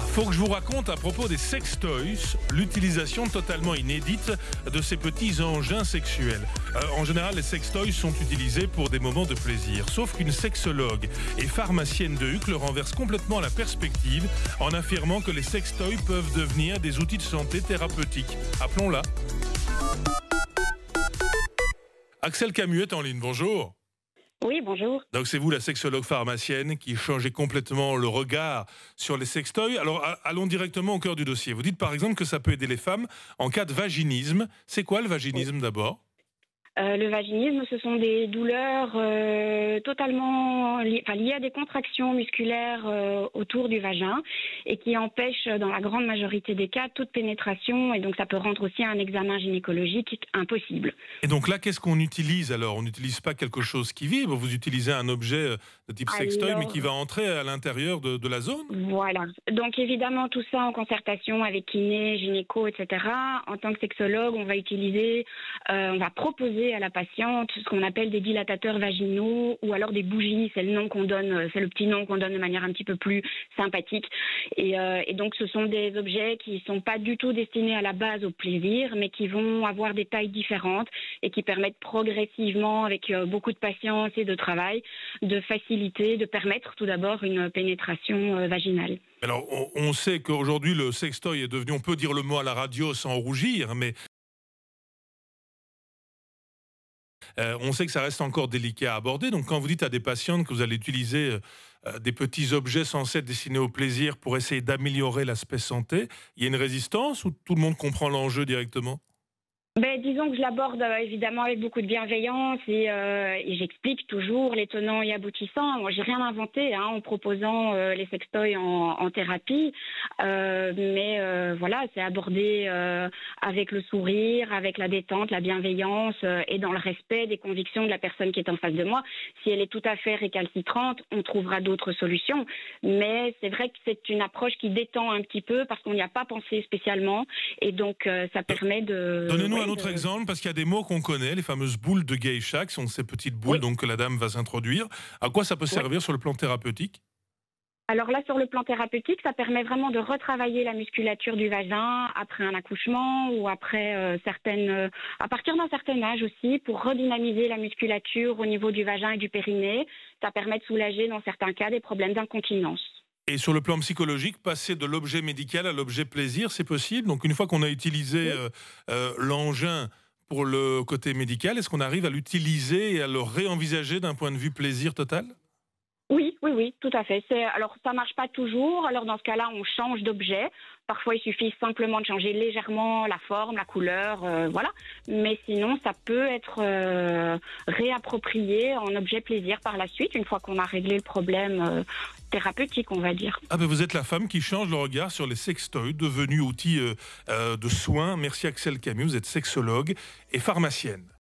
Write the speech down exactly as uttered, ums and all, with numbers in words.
faut que je vous raconte à propos des sextoys, l'utilisation totalement inédite de ces petits engins sexuels. Euh, en général, les sextoys sont utilisés pour des moments de plaisir, sauf qu'une sexologue et pharmacienne de Uccle renverse complètement la perspective en affirmant que les sextoys peuvent devenir des outils de santé thérapeutiques. Appelons-la. Axel Camus est en ligne, bonjour. Oui, bonjour. Donc c'est vous la sexologue pharmacienne qui changez complètement le regard sur les sextoys. Alors allons directement au cœur du dossier. Vous dites par exemple que ça peut aider les femmes en cas de vaginisme. C'est quoi le vaginisme d'abord ? Euh, le vaginisme, ce sont des douleurs euh, totalement li- enfin, liées à des contractions musculaires euh, autour du vagin et qui empêchent dans la grande majorité des cas toute pénétration, et donc ça peut rendre aussi un examen gynécologique impossible. Et donc là, qu'est-ce qu'on utilise alors ? On n'utilise pas quelque chose qui vibre, vous utilisez un objet de type sextoy Alors... mais qui va entrer à l'intérieur de, de la zone ? Voilà. Donc évidemment tout ça en concertation avec kiné, gynéco, et cetera. En tant que sexologue, on va utiliser, euh, on va proposer à la patiente ce qu'on appelle des dilatateurs vaginaux ou alors des bougies. C'est le nom qu'on donne, c'est le petit nom qu'on donne de manière un petit peu plus sympathique. Et, euh, et donc ce sont des objets qui sont pas du tout destinés à la base au plaisir, mais qui vont avoir des tailles différentes et qui permettent progressivement, avec euh, beaucoup de patience et de travail, de faciliter, de permettre tout d'abord une pénétration euh, vaginale. Alors on, on sait qu'aujourd'hui le sextoy est devenu, on peut dire le mot à la radio sans rougir, mais Euh, on sait que ça reste encore délicat à aborder. Donc quand vous dites à des patientes que vous allez utiliser euh, des petits objets censés être destinés au plaisir pour essayer d'améliorer l'aspect santé, il y a une résistance ou tout le monde comprend l'enjeu directement ? Ben, disons que je l'aborde euh, évidemment avec beaucoup de bienveillance et, euh, et j'explique toujours les tenants et aboutissants. Moi, j'ai rien inventé hein, en proposant euh, les sextoys en, en thérapie, euh, mais euh, voilà, c'est abordé euh, avec le sourire, avec la détente, la bienveillance euh, et dans le respect des convictions de la personne qui est en face de moi. Si elle est tout à fait récalcitrante, on trouvera d'autres solutions. Mais c'est vrai que c'est une approche qui détend un petit peu parce qu'on n'y a pas pensé spécialement et donc euh, ça permet de... Donnez-nous un autre exemple, parce qu'il y a des mots qu'on connaît, les fameuses boules de geisha, qui sont ces petites boules oui. donc, que la dame va s'introduire. À quoi ça peut servir oui. sur le plan thérapeutique ? Alors là, sur le plan thérapeutique, ça permet vraiment de retravailler la musculature du vagin après un accouchement ou après euh, certaines, euh, à partir d'un certain âge aussi, pour redynamiser la musculature au niveau du vagin et du périnée. Ça permet de soulager dans certains cas des problèmes d'incontinence. Et sur le plan psychologique, passer de l'objet médical à l'objet plaisir, c'est possible ? Donc une fois qu'on a utilisé euh, euh, l'engin pour le côté médical, est-ce qu'on arrive à l'utiliser et à le réenvisager d'un point de vue plaisir total ? Oui, oui, oui, tout à fait. C'est, alors, ça marche pas toujours. Alors, dans ce cas-là, on change d'objet. Parfois, il suffit simplement de changer légèrement la forme, la couleur, euh, voilà. Mais sinon, ça peut être euh, réapproprié en objet plaisir par la suite, une fois qu'on a réglé le problème euh, thérapeutique, on va dire. Ah ben vous êtes la femme qui change le regard sur les sextoys, devenus outils euh, euh, de soins. Merci Axel Camus, vous êtes sexologue et pharmacienne.